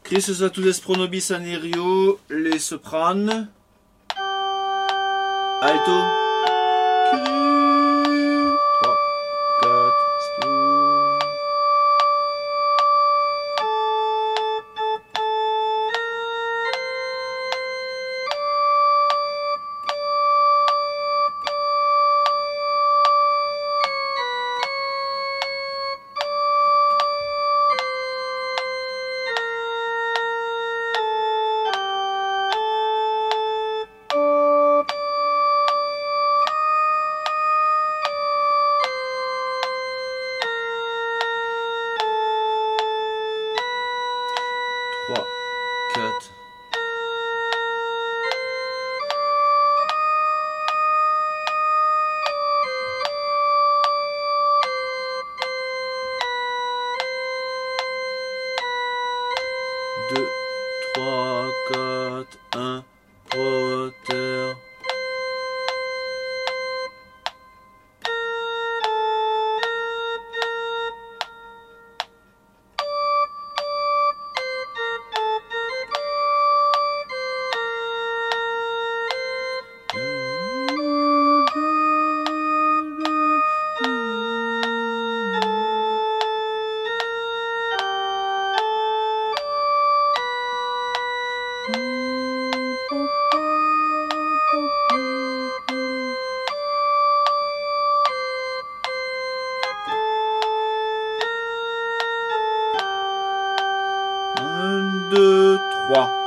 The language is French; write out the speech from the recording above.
Christus atus pro nobis anerio, les sopranes. Alto. Kyrie. 3, 4, stoum. Trois, quatre. Deux, trois, quatre, un, Proter. Un, deux, trois.